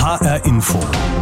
HR Info.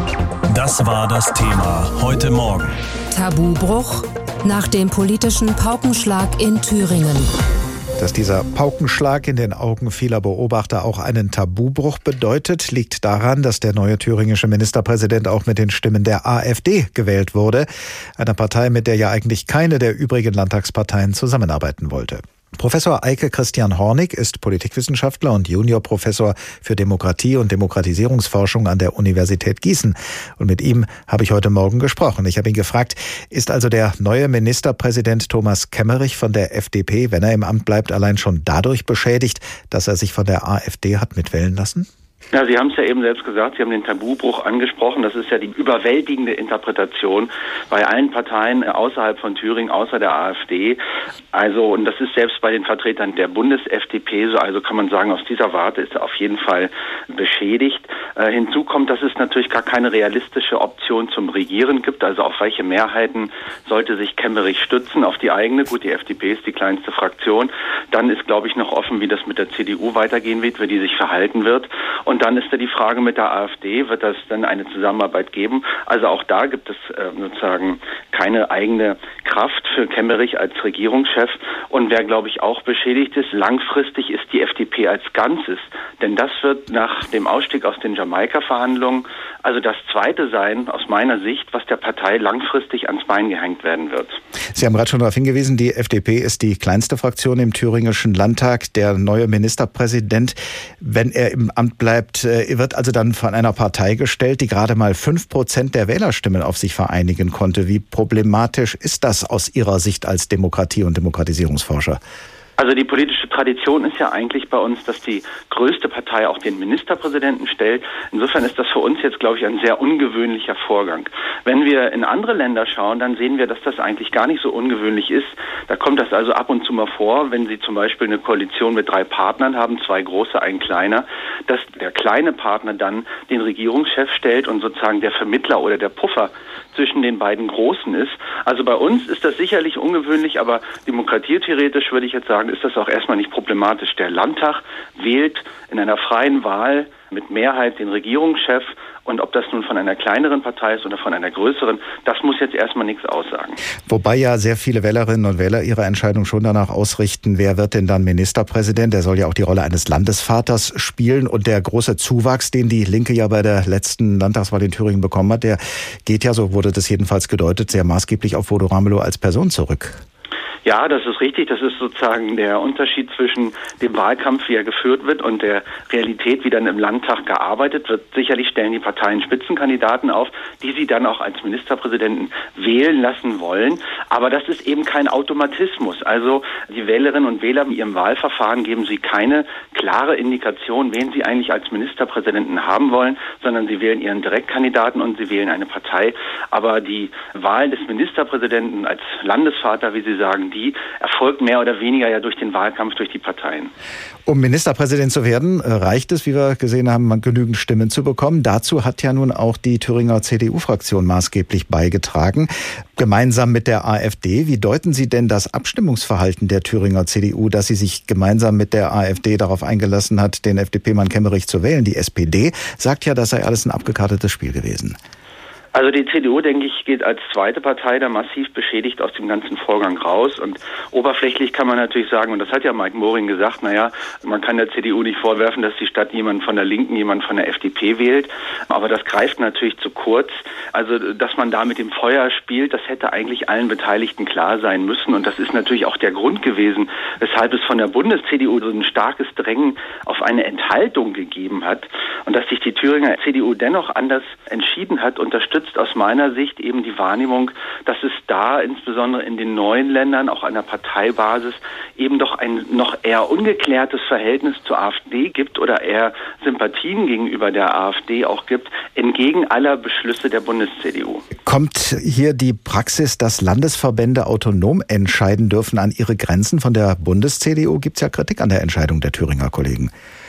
Das war das Thema heute Morgen. Tabubruch nach dem politischen Paukenschlag in Thüringen. Dass dieser Paukenschlag in den Augen vieler Beobachter auch einen Tabubruch bedeutet, liegt daran, dass der neue thüringische Ministerpräsident auch mit den Stimmen der AfD gewählt wurde. Einer Partei, mit der ja eigentlich keine der übrigen Landtagsparteien zusammenarbeiten wollte. Professor Eike Christian Hornig ist Politikwissenschaftler und Juniorprofessor für Demokratie und Demokratisierungsforschung an der Universität Gießen. Und mit ihm habe ich heute Morgen gesprochen. Ich habe ihn gefragt, ist also der neue Ministerpräsident Thomas Kemmerich von der FDP, wenn er im Amt bleibt, allein schon dadurch beschädigt, dass er sich von der AfD hat mitwählen lassen? Ja, Sie haben es ja eben selbst gesagt, Sie haben den Tabubruch angesprochen. Das ist ja die überwältigende Interpretation bei allen Parteien außerhalb von Thüringen, außer der AfD. Also, und das ist selbst bei den Vertretern der Bundes-FDP so. Also kann man sagen, aus dieser Warte ist er auf jeden Fall beschädigt. Hinzu kommt, dass es natürlich gar keine realistische Option zum Regieren gibt. Also auf welche Mehrheiten sollte sich Kemmerich stützen? Auf die eigene. Gut, die FDP ist die kleinste Fraktion. Dann ist, glaube ich, noch offen, wie das mit der CDU weitergehen wird, wie die sich verhalten wird. Und dann ist da die Frage mit der AfD, wird das dann eine Zusammenarbeit geben? Also auch da gibt es sozusagen keine eigene Kraft für Kemmerich als Regierungschef. Und wer, glaube ich, auch beschädigt ist, langfristig ist die FDP als Ganzes. Denn das wird nach dem Ausstieg aus den Jamaika-Verhandlungen also das Zweite sein, aus meiner Sicht, was der Partei langfristig ans Bein gehängt werden wird. Sie haben gerade schon darauf hingewiesen, die FDP ist die kleinste Fraktion im thüringischen Landtag. Der neue Ministerpräsident, wenn er im Amt bleibt, wird also dann von einer Partei gestellt, die gerade mal 5% der Wählerstimmen auf sich vereinigen konnte. Wie problematisch ist das aus Ihrer Sicht als Demokratie- und Demokratisierungsforscher? Also die politische Tradition ist ja eigentlich bei uns, dass die größte Partei auch den Ministerpräsidenten stellt. Insofern ist das für uns jetzt, glaube ich, ein sehr ungewöhnlicher Vorgang. Wenn wir in andere Länder schauen, dann sehen wir, dass das eigentlich gar nicht so ungewöhnlich ist. Da kommt das also ab und zu mal vor, wenn Sie zum Beispiel eine Koalition mit 3 Partnern haben, 2 große, ein kleiner, dass der kleine Partner dann den Regierungschef stellt und sozusagen der Vermittler oder der Puffer zwischen den beiden Großen ist. Also bei uns ist das sicherlich ungewöhnlich, aber demokratietheoretisch würde ich jetzt sagen, ist das auch erstmal nicht problematisch. Der Landtag wählt in einer freien Wahl mit Mehrheit den Regierungschef, und ob das nun von einer kleineren Partei ist oder von einer größeren, das muss jetzt erstmal nichts aussagen. Wobei ja sehr viele Wählerinnen und Wähler ihre Entscheidung schon danach ausrichten, wer wird denn dann Ministerpräsident? Der soll ja auch die Rolle eines Landesvaters spielen, und der große Zuwachs, den die Linke ja bei der letzten Landtagswahl in Thüringen bekommen hat, der geht ja, so wurde das jedenfalls gedeutet, sehr maßgeblich auf Bodo Ramelow als Person zurück. Ja, das ist richtig. Das ist sozusagen der Unterschied zwischen dem Wahlkampf, wie er geführt wird, und der Realität, wie dann im Landtag gearbeitet wird. Sicherlich stellen die Parteien Spitzenkandidaten auf, die sie dann auch als Ministerpräsidenten wählen lassen wollen. Aber das ist eben kein Automatismus. Also die Wählerinnen und Wähler in ihrem Wahlverfahren geben sie keine klare Indikation, wen sie eigentlich als Ministerpräsidenten haben wollen, sondern sie wählen ihren Direktkandidaten und sie wählen eine Partei. Aber die Wahl des Ministerpräsidenten als Landesvater, wie Sie sagen, die erfolgt mehr oder weniger ja durch den Wahlkampf, durch die Parteien. Um Ministerpräsident zu werden, reicht es, wie wir gesehen haben, genügend Stimmen zu bekommen. Dazu hat ja nun auch die Thüringer CDU-Fraktion maßgeblich beigetragen, gemeinsam mit der AfD. Wie deuten Sie denn das Abstimmungsverhalten der Thüringer CDU, dass sie sich gemeinsam mit der AfD darauf eingelassen hat, den FDP-Mann Kemmerich zu wählen? Die SPD sagt ja, das sei alles ein abgekartetes Spiel gewesen. Also die CDU, denke ich, geht als zweite Partei da massiv beschädigt aus dem ganzen Vorgang raus. Und oberflächlich kann man natürlich sagen, und das hat ja Mike Moring gesagt, naja, man kann der CDU nicht vorwerfen, dass sie statt jemand von der Linken jemand von der FDP wählt. Aber das greift natürlich zu kurz. Also, dass man da mit dem Feuer spielt, das hätte eigentlich allen Beteiligten klar sein müssen. Und das ist natürlich auch der Grund gewesen, weshalb es von der Bundes-CDU so ein starkes Drängen auf eine Enthaltung gegeben hat. Und dass sich die Thüringer CDU dennoch anders entschieden hat, unterstützt aus meiner Sicht eben die Wahrnehmung, dass es da insbesondere in den neuen Ländern, auch an der Parteibasis, eben doch ein noch eher ungeklärtes Verhältnis zur AfD gibt oder eher Sympathien gegenüber der AfD auch gibt, entgegen aller Beschlüsse der Bundes-CDU. Kommt hier die Praxis, dass Landesverbände autonom entscheiden dürfen, an ihre Grenzen? Von der Bundes-CDU gibt es ja Kritik an der Entscheidung der Thüringer Kollegen.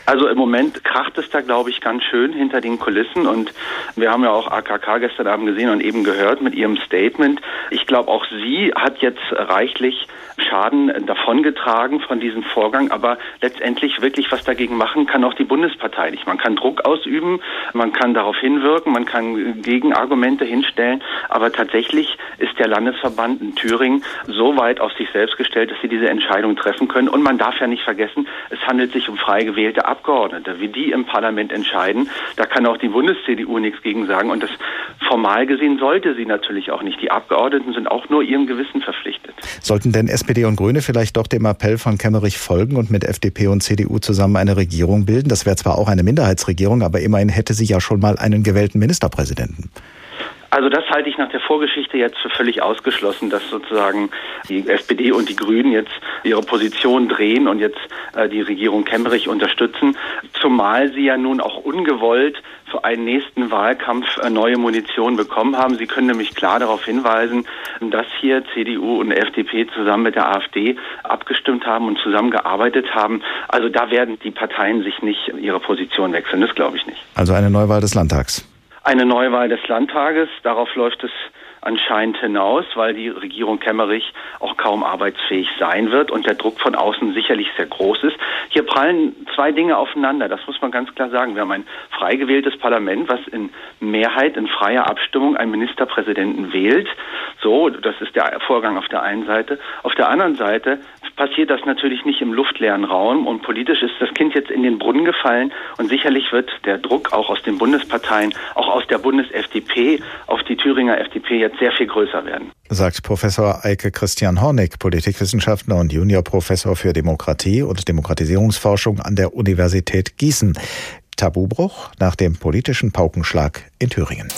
Also im Moment kracht es da, glaube ich, ganz schön hinter den Kulissen und wir haben ja auch AKK gestern Abend gesehen und eben gehört mit ihrem Statement. Ich glaube, auch sie hat jetzt reichlich Schaden davongetragen von diesem Vorgang, aber letztendlich wirklich was dagegen machen kann auch die Bundespartei nicht. Man kann Druck ausüben, man kann darauf hinwirken, man kann Gegenargumente hinstellen, aber tatsächlich ist der Landesverband in Thüringen so weit auf sich selbst gestellt, dass sie diese Entscheidung treffen können. Und man darf ja nicht vergessen, es handelt sich um frei gewählte Abgeordnete. Wie die im Parlament entscheiden, da kann auch die Bundes-CDU nichts gegen sagen. Und das formal gesehen sollte sie natürlich auch nicht. Die Abgeordneten sind auch nur ihrem Gewissen verpflichtet. Sollten denn SPD und Grüne vielleicht doch dem Appell von Kemmerich folgen und mit FDP und CDU zusammen eine Regierung bilden? Das wäre zwar auch eine Minderheitsregierung, aber immerhin hätte sie ja schon mal einen gewählten Ministerpräsidenten. Also das halte ich nach der Vorgeschichte jetzt für völlig ausgeschlossen, dass sozusagen die SPD und die Grünen jetzt ihre Position drehen und jetzt die Regierung Kemmerich unterstützen, zumal sie ja nun auch ungewollt für einen nächsten Wahlkampf neue Munition bekommen haben. Sie können nämlich klar darauf hinweisen, dass hier CDU und FDP zusammen mit der AfD abgestimmt haben und zusammengearbeitet haben. Also da werden die Parteien sich nicht ihre Position wechseln, das glaube ich nicht. Also eine Neuwahl des Landtags. Eine Neuwahl des Landtages, darauf läuft es anscheinend hinaus, weil die Regierung Kemmerich auch kaum arbeitsfähig sein wird und der Druck von außen sicherlich sehr groß ist. Hier prallen zwei Dinge aufeinander, das muss man ganz klar sagen. Wir haben ein frei gewähltes Parlament, was in Mehrheit, in freier Abstimmung einen Ministerpräsidenten wählt. So, das ist der Vorgang auf der einen Seite. Auf der anderen Seite passiert das natürlich nicht im luftleeren Raum und politisch ist das Kind jetzt in den Brunnen gefallen und sicherlich wird der Druck auch aus den Bundesparteien, auch aus der Bundes-FDP auf die Thüringer FDP jetzt sehr viel größer werden. Sagt Professor Eike Christian Hornig, Politikwissenschaftler und Juniorprofessor für Demokratie und Demokratisierungsforschung an der Universität Gießen. Tabubruch nach dem politischen Paukenschlag in Thüringen.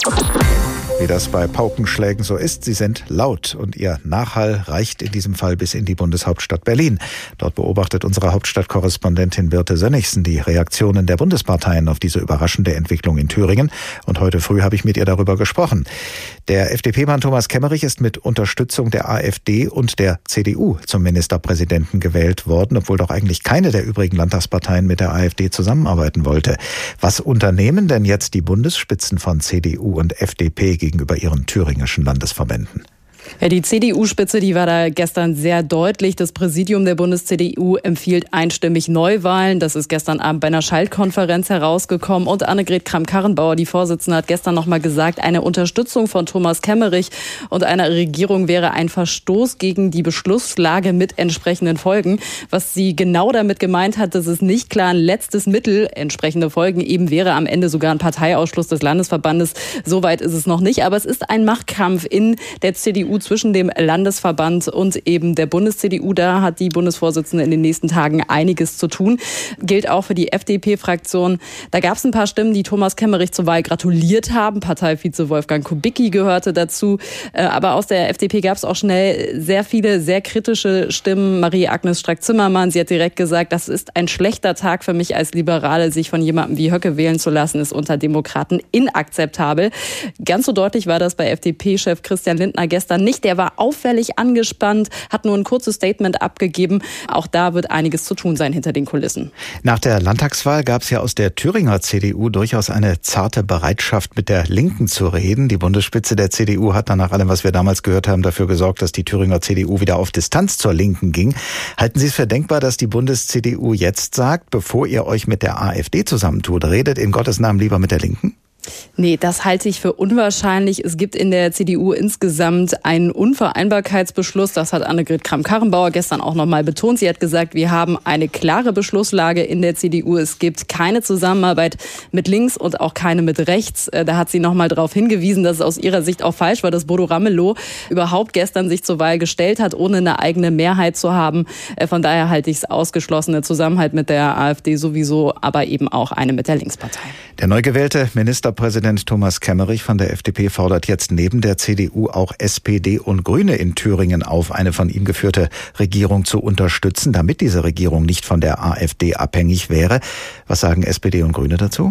Wie das bei Paukenschlägen so ist, sie sind laut und ihr Nachhall reicht in diesem Fall bis in die Bundeshauptstadt Berlin. Dort beobachtet unsere Hauptstadtkorrespondentin Birte Sönnigsen die Reaktionen der Bundesparteien auf diese überraschende Entwicklung in Thüringen. Und heute früh habe ich mit ihr darüber gesprochen. Der FDP-Mann Thomas Kemmerich ist mit Unterstützung der AfD und der CDU zum Ministerpräsidenten gewählt worden, obwohl doch eigentlich keine der übrigen Landtagsparteien mit der AfD zusammenarbeiten wollte. Was unternehmen denn jetzt die Bundesspitzen von CDU und FDP gegenüber ihren thüringischen Landesverbänden? Ja, die CDU-Spitze, die war da gestern sehr deutlich. Das Präsidium der Bundes-CDU empfiehlt einstimmig Neuwahlen. Das ist gestern Abend bei einer Schaltkonferenz herausgekommen. Und Annegret Kramp-Karrenbauer, die Vorsitzende, hat gestern noch mal gesagt, eine Unterstützung von Thomas Kemmerich und einer Regierung wäre ein Verstoß gegen die Beschlusslage mit entsprechenden Folgen. Was sie genau damit gemeint hat, das ist nicht klar. Ein letztes Mittel, entsprechende Folgen eben wäre am Ende sogar ein Parteiausschluss des Landesverbandes. Soweit ist es noch nicht. Aber es ist ein Machtkampf in der CDU zwischen dem Landesverband und eben der Bundes-CDU. Da hat die Bundesvorsitzende in den nächsten Tagen einiges zu tun. Gilt auch für die FDP-Fraktion. Da gab es ein paar Stimmen, die Thomas Kemmerich zur Wahl gratuliert haben. Parteivize Wolfgang Kubicki gehörte dazu. Aber aus der FDP gab es auch schnell sehr viele, sehr kritische Stimmen. Marie-Agnes Strack-Zimmermann, sie hat direkt gesagt, das ist ein schlechter Tag für mich als Liberale. Sich von jemandem wie Höcke wählen zu lassen, ist unter Demokraten inakzeptabel. Ganz so deutlich war das bei FDP-Chef Christian Lindner gestern nicht. Der war auffällig angespannt, hat nur ein kurzes Statement abgegeben. Auch da wird einiges zu tun sein hinter den Kulissen. Nach der Landtagswahl gab es ja aus der Thüringer CDU durchaus eine zarte Bereitschaft, mit der Linken zu reden. Die Bundesspitze der CDU hat dann nach allem, was wir damals gehört haben, dafür gesorgt, dass die Thüringer CDU wieder auf Distanz zur Linken ging. Halten Sie es für denkbar, dass die Bundes-CDU jetzt sagt, bevor ihr euch mit der AfD zusammentut, redet in Gottes Namen lieber mit der Linken? Nee, das halte ich für unwahrscheinlich. Es gibt in der CDU insgesamt einen Unvereinbarkeitsbeschluss. Das hat Annegret Kramp-Karrenbauer gestern auch nochmal betont. Sie hat gesagt, wir haben eine klare Beschlusslage in der CDU. Es gibt keine Zusammenarbeit mit links und auch keine mit rechts. Da hat sie nochmal darauf hingewiesen, dass es aus ihrer Sicht auch falsch war, dass Bodo Ramelow überhaupt gestern sich zur Wahl gestellt hat, ohne eine eigene Mehrheit zu haben. Von daher halte ich es ausgeschlossen. Der Zusammenhalt mit der AfD sowieso, aber eben auch eine mit der Linkspartei. Der neu gewählte Ministerpräsident Thomas Kemmerich von der FDP fordert jetzt neben der CDU auch SPD und Grüne in Thüringen auf, eine von ihm geführte Regierung zu unterstützen, damit diese Regierung nicht von der AfD abhängig wäre. Was sagen SPD und Grüne dazu?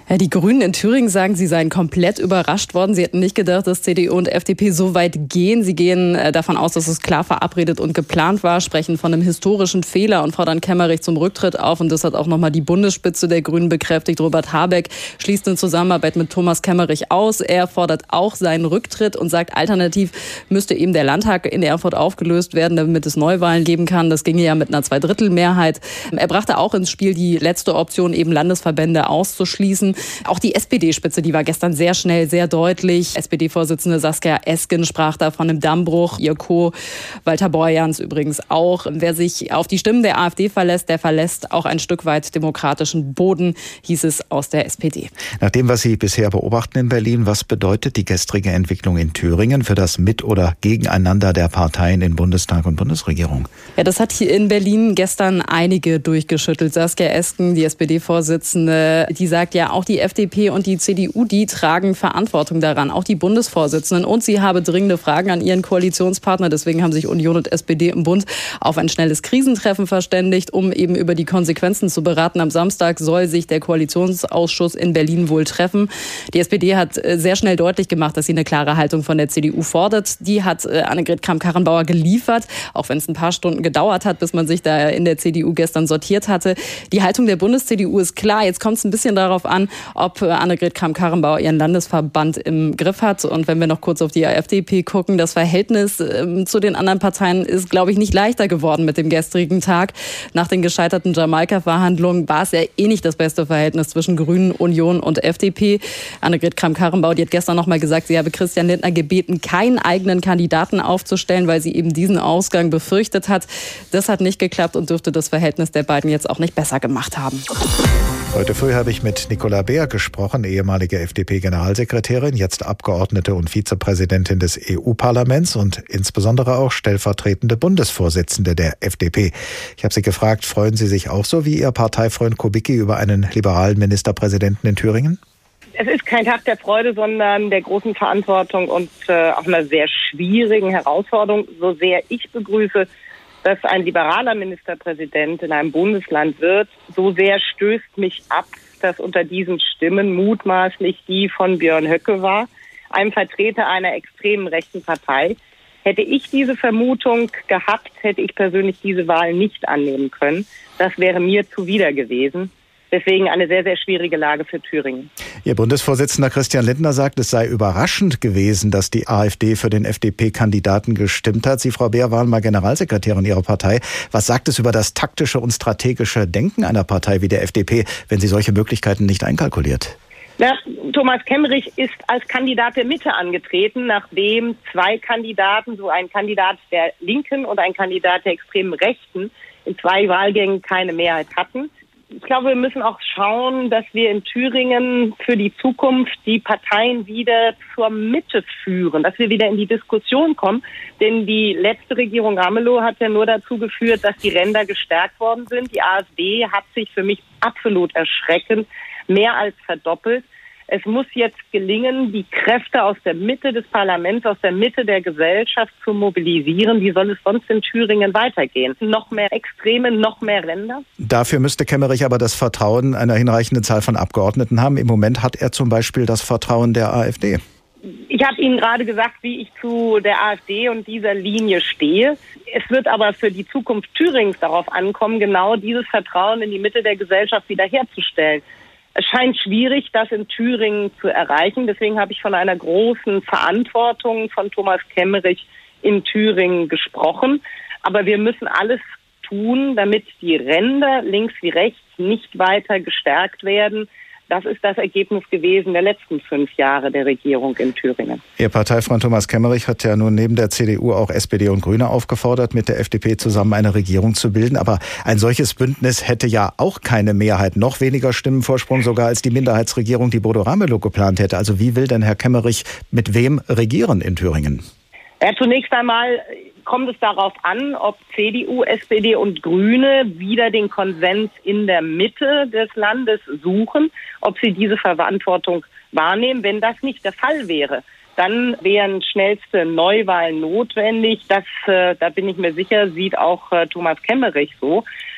Ja, die Grünen in Thüringen sagen, sie seien komplett überrascht worden. Sie hätten nicht gedacht, dass CDU und FDP so weit gehen. Sie gehen davon aus, dass es klar verabredet und geplant war, sprechen von einem historischen Fehler und fordern Kemmerich zum Rücktritt auf. Und das hat auch nochmal die Bundesspitze der Grünen bekräftigt. Robert Habeck schließt eine Zusammenarbeit mit Thomas Kemmerich aus. Er fordert auch seinen Rücktritt und sagt, alternativ müsste eben der Landtag in Erfurt aufgelöst werden, damit es Neuwahlen geben kann. Das ginge ja mit einer Zweidrittelmehrheit. Er brachte auch ins Spiel die letzte Option, eben Landesverbände auszuschließen. Auch die SPD-Spitze, die war gestern sehr schnell, sehr deutlich. SPD-Vorsitzende Saskia Esken sprach da von einem Dammbruch. Ihr Co. Walter Borjans übrigens auch. Wer sich auf die Stimmen der AfD verlässt, der verlässt auch ein Stück weit demokratischen Boden, hieß es aus der SPD. Nach dem, was Sie bisher beobachten in Berlin, was bedeutet die gestrige Entwicklung in Thüringen für das Mit- oder Gegeneinander der Parteien in Bundestag und Bundesregierung? Ja, das hat hier in Berlin gestern einige durchgeschüttelt. Saskia Esken, die SPD-Vorsitzende, die sagt ja, auch die FDP und die CDU, die tragen Verantwortung daran, auch die Bundesvorsitzenden. Und sie habe dringende Fragen an ihren Koalitionspartner. Deswegen haben sich Union und SPD im Bund auf ein schnelles Krisentreffen verständigt, um eben über die Konsequenzen zu beraten. Am Samstag soll sich der Koalitionsausschuss in Berlin wohl treffen. Die SPD hat sehr schnell deutlich gemacht, dass sie eine klare Haltung von der CDU fordert. Die hat Annegret Kramp-Karrenbauer geliefert, auch wenn es ein paar Stunden gedauert hat, bis man sich da in der CDU gestern sortiert hatte. Die Haltung der Bundes-CDU ist klar. Jetzt kommt es ein bisschen darauf an, ob Annegret Kramp-Karrenbauer ihren Landesverband im Griff hat. Und wenn wir noch kurz auf die FDP gucken, das Verhältnis zu den anderen Parteien ist, glaube ich, nicht leichter geworden mit dem gestrigen Tag. Nach den gescheiterten Jamaika-Verhandlungen war es ja eh nicht das beste Verhältnis zwischen Grünen, Union und FDP. Annegret Kramp-Karrenbauer, die hat gestern noch mal gesagt, sie habe Christian Lindner gebeten, keinen eigenen Kandidaten aufzustellen, weil sie eben diesen Ausgang befürchtet hat. Das hat nicht geklappt und dürfte das Verhältnis der beiden jetzt auch nicht besser gemacht haben. Heute früh habe ich mit Nicola Beer gesprochen, ehemalige FDP-Generalsekretärin, jetzt Abgeordnete und Vizepräsidentin des EU-Parlaments und insbesondere auch stellvertretende Bundesvorsitzende der FDP. Ich habe sie gefragt, freuen Sie sich auch so wie Ihr Parteifreund Kubicki über einen liberalen Ministerpräsidenten in Thüringen? Es ist kein Tag der Freude, sondern der großen Verantwortung und auch einer sehr schwierigen Herausforderung. So sehr ich begrüße, dass ein liberaler Ministerpräsident in einem Bundesland wird, so sehr stößt mich ab, dass unter diesen Stimmen mutmaßlich die von Björn Höcke war, einem Vertreter einer extremen rechten Partei. Hätte ich diese Vermutung gehabt, hätte ich persönlich diese Wahl nicht annehmen können. Das wäre mir zuwider gewesen. Deswegen eine sehr, sehr schwierige Lage für Thüringen. Ihr Bundesvorsitzender Christian Lindner sagt, es sei überraschend gewesen, dass die AfD für den FDP-Kandidaten gestimmt hat. Sie, Frau Beer, waren mal Generalsekretärin Ihrer Partei. Was sagt es über das taktische und strategische Denken einer Partei wie der FDP, wenn sie solche Möglichkeiten nicht einkalkuliert? Na, Thomas Kemmerich ist als Kandidat der Mitte angetreten, nachdem zwei Kandidaten, so ein Kandidat der Linken und ein Kandidat der extremen Rechten, in zwei Wahlgängen keine Mehrheit hatten. Ich glaube, wir müssen auch schauen, dass wir in Thüringen für die Zukunft die Parteien wieder zur Mitte führen, dass wir wieder in die Diskussion kommen. Denn die letzte Regierung Ramelow hat ja nur dazu geführt, dass die Ränder gestärkt worden sind. Die AfD hat sich für mich absolut erschreckend mehr als verdoppelt. Es muss jetzt gelingen, die Kräfte aus der Mitte des Parlaments, aus der Mitte der Gesellschaft zu mobilisieren. Wie soll es sonst in Thüringen weitergehen? Noch mehr Extreme, noch mehr Ränder? Dafür müsste Kemmerich aber das Vertrauen einer hinreichenden Zahl von Abgeordneten haben. Im Moment hat er zum Beispiel das Vertrauen der AfD. Ich habe Ihnen gerade gesagt, wie ich zu der AfD und dieser Linie stehe. Es wird aber für die Zukunft Thürings darauf ankommen, genau dieses Vertrauen in die Mitte der Gesellschaft wiederherzustellen. Es scheint schwierig, das in Thüringen zu erreichen. Deswegen habe ich von einer großen Verantwortung von Thomas Kemmerich in Thüringen gesprochen. Aber wir müssen alles tun, damit die Ränder links wie rechts nicht weiter gestärkt werden. Das ist das Ergebnis gewesen der letzten 5 Jahre der Regierung in Thüringen. Ihr Parteifreund Thomas Kemmerich hat ja nun neben der CDU auch SPD und Grüne aufgefordert, mit der FDP zusammen eine Regierung zu bilden. Aber ein solches Bündnis hätte ja auch keine Mehrheit, noch weniger Stimmenvorsprung sogar als die Minderheitsregierung, die Bodo Ramelow geplant hätte. Also wie will denn Herr Kemmerich mit wem regieren in Thüringen? Ja, zunächst einmal kommt es darauf an, ob CDU, SPD und Grüne wieder den Konsens in der Mitte des Landes suchen, ob sie diese Verantwortung wahrnehmen. Wenn das nicht der Fall wäre, dann wären schnellste Neuwahlen notwendig. Das, da bin ich mir sicher, sieht auch Thomas Kemmerich so.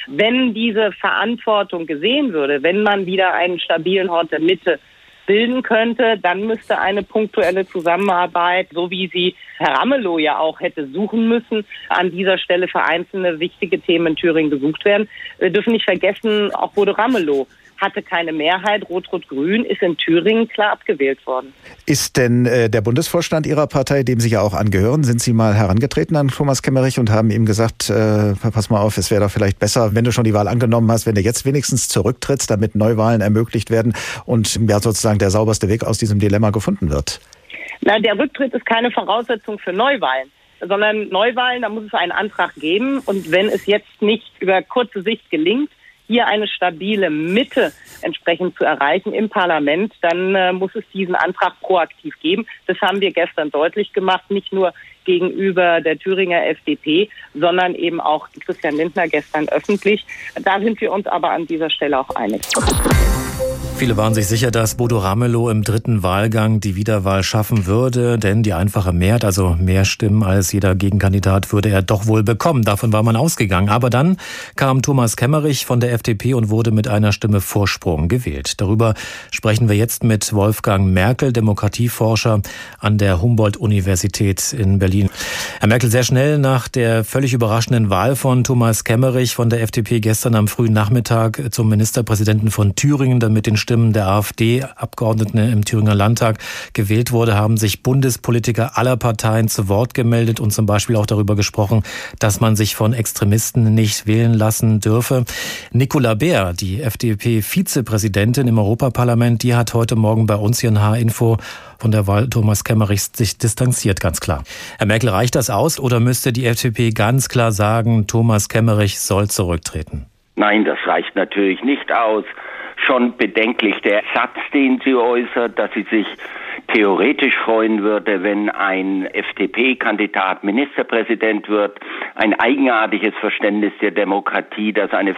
Wenn diese Verantwortung gesehen würde, wenn man wieder einen stabilen Hort der Mitte bilden könnte, dann müsste eine punktuelle Zusammenarbeit, so wie sie Herr Ramelow ja auch hätte suchen müssen, an dieser Stelle für einzelne wichtige Themen in Thüringen gesucht werden. Wir dürfen nicht vergessen, auch Bodo Ramelow hatte keine Mehrheit. Rot-Rot-Grün ist in Thüringen klar abgewählt worden. Ist denn der Bundesvorstand Ihrer Partei, dem Sie ja auch angehören, sind Sie mal herangetreten an Thomas Kemmerich und haben ihm gesagt, pass mal auf, es wäre doch vielleicht besser, wenn du schon die Wahl angenommen hast, wenn du jetzt wenigstens zurücktrittst, damit Neuwahlen ermöglicht werden und ja sozusagen der sauberste Weg aus diesem Dilemma gefunden wird? Na, der Rücktritt ist keine Voraussetzung für Neuwahlen, sondern Neuwahlen, da muss es einen Antrag geben. Und wenn es jetzt nicht über kurze Sicht gelingt, hier eine stabile Mitte entsprechend zu erreichen im Parlament, dann muss es diesen Antrag proaktiv geben. Das haben wir gestern deutlich gemacht, nicht nur gegenüber der Thüringer FDP, sondern eben auch Christian Lindner gestern öffentlich. Da sind wir uns aber an dieser Stelle auch einig. Viele waren sich sicher, dass Bodo Ramelow im dritten Wahlgang die Wiederwahl schaffen würde, denn die einfache Mehrheit, also mehr Stimmen als jeder Gegenkandidat, würde er doch wohl bekommen. Davon war man ausgegangen. Aber dann kam Thomas Kemmerich von der FDP und wurde mit einer Stimme Vorsprung gewählt. Darüber sprechen wir jetzt mit Wolfgang Merkel, Demokratieforscher an der Humboldt-Universität in Berlin. Herr Merkel, sehr schnell nach der völlig überraschenden Wahl von Thomas Kemmerich von der FDP gestern am frühen Nachmittag zum Ministerpräsidenten von Thüringen, dann mit den Stimmen der AfD-Abgeordneten im Thüringer Landtag gewählt wurde, haben sich Bundespolitiker aller Parteien zu Wort gemeldet und zum Beispiel auch darüber gesprochen, dass man sich von Extremisten nicht wählen lassen dürfe. Nicola Beer, die FDP-Vizepräsidentin im Europaparlament, die hat heute Morgen bei uns hier in H-Info von der Wahl Thomas Kemmerichs sich distanziert, ganz klar. Herr Merkel, reicht das aus oder müsste die FDP ganz klar sagen, Thomas Kemmerich soll zurücktreten? Nein, das reicht natürlich nicht aus. Schon bedenklich der Satz, den sie äußert, dass sie sich theoretisch freuen würde, wenn ein FDP-Kandidat Ministerpräsident wird. Ein eigenartiges Verständnis der Demokratie, dass eine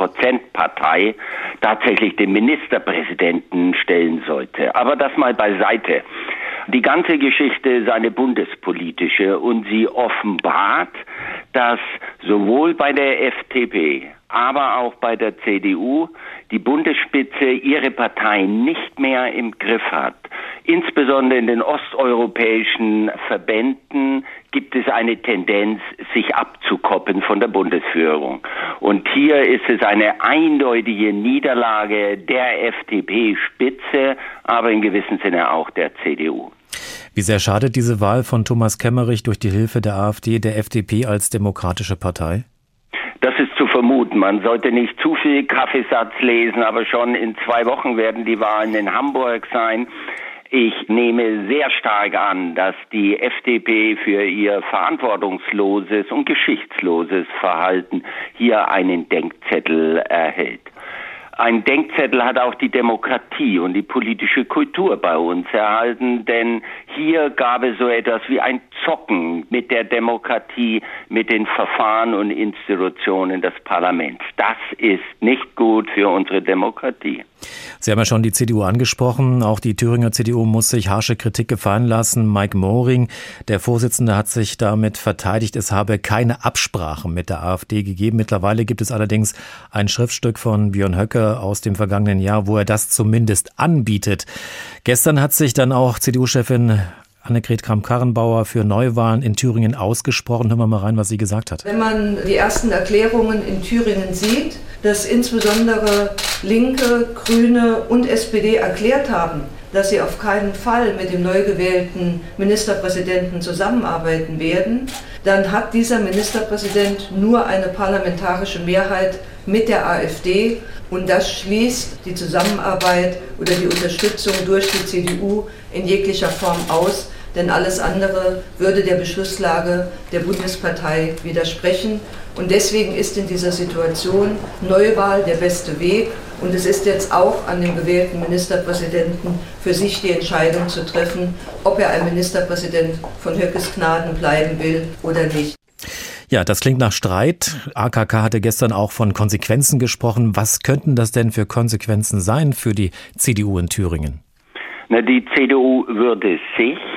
5%-Partei tatsächlich den Ministerpräsidenten stellen sollte. Aber das mal beiseite. Die ganze Geschichte ist eine bundespolitische und sie offenbart, dass sowohl bei der FDP, aber auch bei der CDU die Bundesspitze ihre Partei nicht mehr im Griff hat. Insbesondere in den osteuropäischen Verbänden gibt es eine Tendenz, sich abzukoppeln von der Bundesführung. Und hier ist es eine eindeutige Niederlage der FDP-Spitze, aber in gewissem Sinne auch der CDU. Wie sehr schadet diese Wahl von Thomas Kemmerich durch die Hilfe der AfD der FDP als demokratische Partei? Das ist zu vermuten. Man sollte nicht zu viel Kaffeesatz lesen, aber schon in 2 Wochen werden die Wahlen in Hamburg sein. Ich nehme sehr stark an, dass die FDP für ihr verantwortungsloses und geschichtsloses Verhalten hier einen Denkzettel erhält. Ein Denkzettel hat auch die Demokratie und die politische Kultur bei uns erhalten, denn hier gab es so etwas wie ein Zocken mit der Demokratie, mit den Verfahren und Institutionen des Parlaments. Das ist nicht gut für unsere Demokratie. Sie haben ja schon die CDU angesprochen. Auch die Thüringer CDU muss sich harsche Kritik gefallen lassen. Mike Moring, der Vorsitzende, hat sich damit verteidigt, es habe keine Absprachen mit der AfD gegeben. Mittlerweile gibt es allerdings ein Schriftstück von Björn Höcke aus dem vergangenen Jahr, wo er das zumindest anbietet. Gestern hat sich dann auch CDU-Chefin Annegret Kramp-Karrenbauer für Neuwahlen in Thüringen ausgesprochen. Hören wir mal rein, was sie gesagt hat. Wenn man die ersten Erklärungen in Thüringen sieht, dass insbesondere Linke, Grüne und SPD erklärt haben, dass sie auf keinen Fall mit dem neu gewählten Ministerpräsidenten zusammenarbeiten werden, dann hat dieser Ministerpräsident nur eine parlamentarische Mehrheit mit der AfD und das schließt die Zusammenarbeit oder die Unterstützung durch die CDU in jeglicher Form aus, denn alles andere würde der Beschlusslage der Bundespartei widersprechen. Und deswegen ist in dieser Situation Neuwahl der beste Weg. Und es ist jetzt auch an dem gewählten Ministerpräsidenten für sich die Entscheidung zu treffen, ob er ein Ministerpräsident von Höckes Gnaden bleiben will oder nicht. Ja, das klingt nach Streit. AKK hatte gestern auch von Konsequenzen gesprochen. Was könnten das denn für Konsequenzen sein für die CDU in Thüringen? Na, die CDU würde sich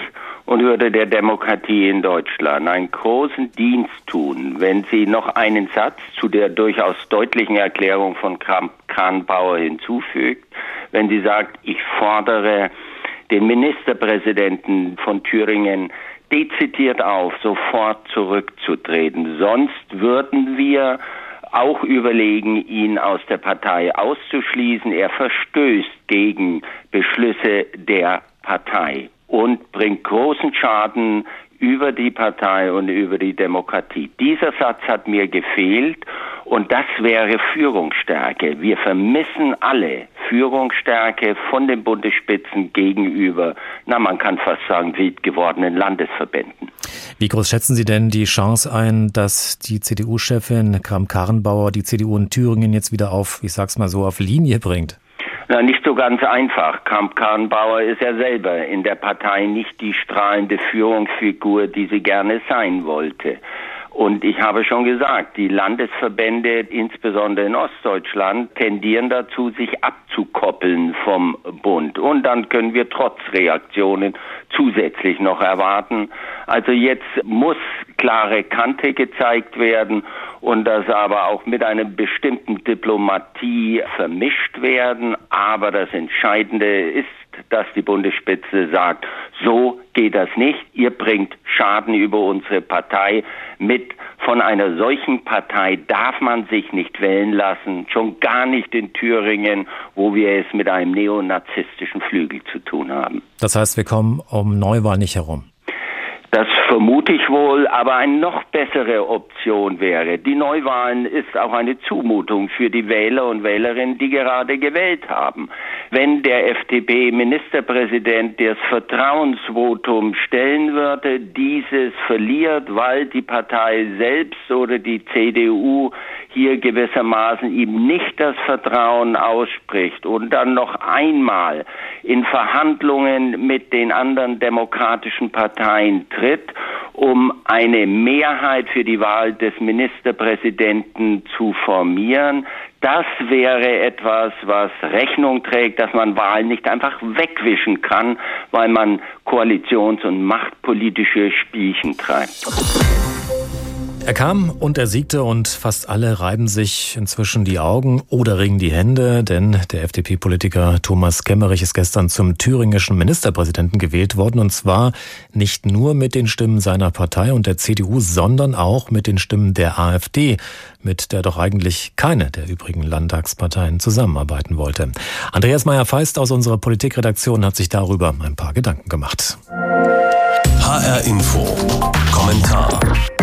und würde der Demokratie in Deutschland einen großen Dienst tun, wenn sie noch einen Satz zu der durchaus deutlichen Erklärung von Kramp-Karrenbauer hinzufügt, wenn sie sagt, ich fordere den Ministerpräsidenten von Thüringen dezidiert auf, sofort zurückzutreten. Sonst würden wir auch überlegen, ihn aus der Partei auszuschließen. Er verstößt gegen Beschlüsse der Partei und bringt großen Schaden über die Partei und über die Demokratie. Dieser Satz hat mir gefehlt und das wäre Führungsstärke. Wir vermissen alle Führungsstärke von den Bundesspitzen gegenüber, man kann fast sagen, wild gewordenen Landesverbänden. Wie groß schätzen Sie denn die Chance ein, dass die CDU-Chefin Kramp-Karrenbauer die CDU in Thüringen jetzt wieder auf Linie bringt? Nicht so ganz einfach. Kramp-Karrenbauer ist ja selber in der Partei nicht die strahlende Führungsfigur, die sie gerne sein wollte. Und ich habe schon gesagt, die Landesverbände, insbesondere in Ostdeutschland, tendieren dazu, sich abzukoppeln vom Bund. Und dann können wir Trotzreaktionen zusätzlich noch erwarten. Also jetzt muss klare Kante gezeigt werden und das aber auch mit einer bestimmten Diplomatie vermischt werden. Aber das Entscheidende ist, dass die Bundesspitze sagt, so geht das nicht. Ihr bringt Schaden über unsere Partei mit. Von einer solchen Partei darf man sich nicht wählen lassen, schon gar nicht in Thüringen, wo wir es mit einem neonazistischen Flügel zu tun haben. Das heißt, wir kommen um Neuwahl nicht herum. Das vermute ich wohl, aber eine noch bessere Option wäre. Die Neuwahlen ist auch eine Zumutung für die Wähler und Wählerinnen, die gerade gewählt haben. Wenn der FDP-Ministerpräsident das Vertrauensvotum stellen würde, dieses verliert, weil die Partei selbst oder die CDU hier gewissermaßen ihm nicht das Vertrauen ausspricht und dann noch einmal in Verhandlungen mit den anderen demokratischen Parteien tritt, um eine Mehrheit für die Wahl des Ministerpräsidenten zu formieren. Das wäre etwas, was Rechnung trägt, dass man Wahlen nicht einfach wegwischen kann, weil man koalitions- und machtpolitische Spielchen treibt. Er kam und er siegte und fast alle reiben sich inzwischen die Augen oder ringen die Hände, denn der FDP-Politiker Thomas Kemmerich ist gestern zum thüringischen Ministerpräsidenten gewählt worden und zwar nicht nur mit den Stimmen seiner Partei und der CDU, sondern auch mit den Stimmen der AfD, mit der doch eigentlich keine der übrigen Landtagsparteien zusammenarbeiten wollte. Andreas Meyer-Feist aus unserer Politikredaktion hat sich darüber ein paar Gedanken gemacht. HR Info. Kommentar.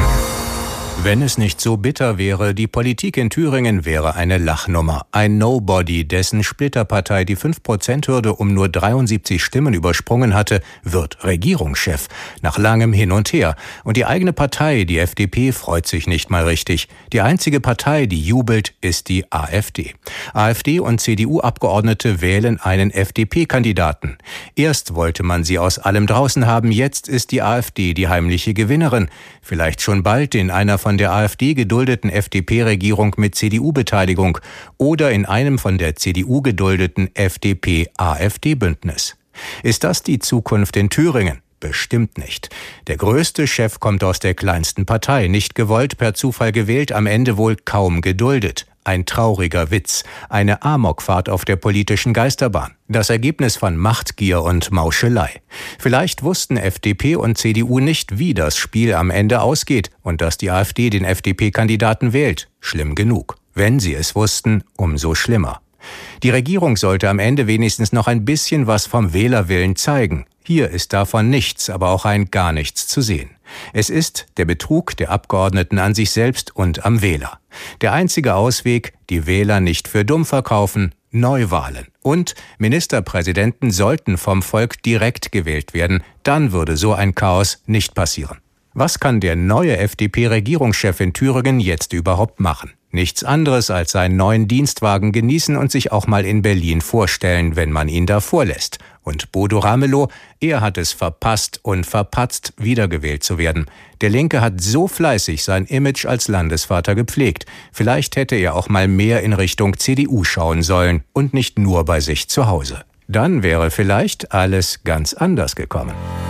Wenn es nicht so bitter wäre, die Politik in Thüringen wäre eine Lachnummer. Ein Nobody, dessen Splitterpartei die 5%-Hürde um nur 73 Stimmen übersprungen hatte, wird Regierungschef. Nach langem Hin und Her. Und die eigene Partei, die FDP, freut sich nicht mal richtig. Die einzige Partei, die jubelt, ist die AfD. AfD und CDU-Abgeordnete wählen einen FDP-Kandidaten. Erst wollte man sie aus allem draußen haben, jetzt ist die AfD die heimliche Gewinnerin. Vielleicht schon bald in einer von der AfD geduldeten FDP-Regierung mit CDU-Beteiligung oder in einem von der CDU geduldeten FDP-AfD-Bündnis. Ist das die Zukunft in Thüringen? Bestimmt nicht. Der größte Chef kommt aus der kleinsten Partei, nicht gewollt, per Zufall gewählt, am Ende wohl kaum geduldet. Ein trauriger Witz, eine Amokfahrt auf der politischen Geisterbahn. Das Ergebnis von Machtgier und Mauschelei. Vielleicht wussten FDP und CDU nicht, wie das Spiel am Ende ausgeht und dass die AfD den FDP-Kandidaten wählt. Schlimm genug. Wenn sie es wussten, umso schlimmer. Die Regierung sollte am Ende wenigstens noch ein bisschen was vom Wählerwillen zeigen. Hier ist davon nichts, aber auch ein gar nichts zu sehen. Es ist der Betrug der Abgeordneten an sich selbst und am Wähler. Der einzige Ausweg, die Wähler nicht für dumm verkaufen, Neuwahlen. Und Ministerpräsidenten sollten vom Volk direkt gewählt werden, dann würde so ein Chaos nicht passieren. Was kann der neue FDP-Regierungschef in Thüringen jetzt überhaupt machen? Nichts anderes als seinen neuen Dienstwagen genießen und sich auch mal in Berlin vorstellen, wenn man ihn da vorlässt. Und Bodo Ramelow, er hat es verpasst und verpatzt, wiedergewählt zu werden. Der Linke hat so fleißig sein Image als Landesvater gepflegt. Vielleicht hätte er auch mal mehr in Richtung CDU schauen sollen und nicht nur bei sich zu Hause. Dann wäre vielleicht alles ganz anders gekommen.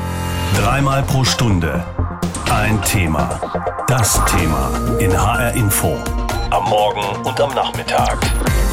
Dreimal pro Stunde ein Thema. Das Thema in HR Info. Am Morgen und am Nachmittag.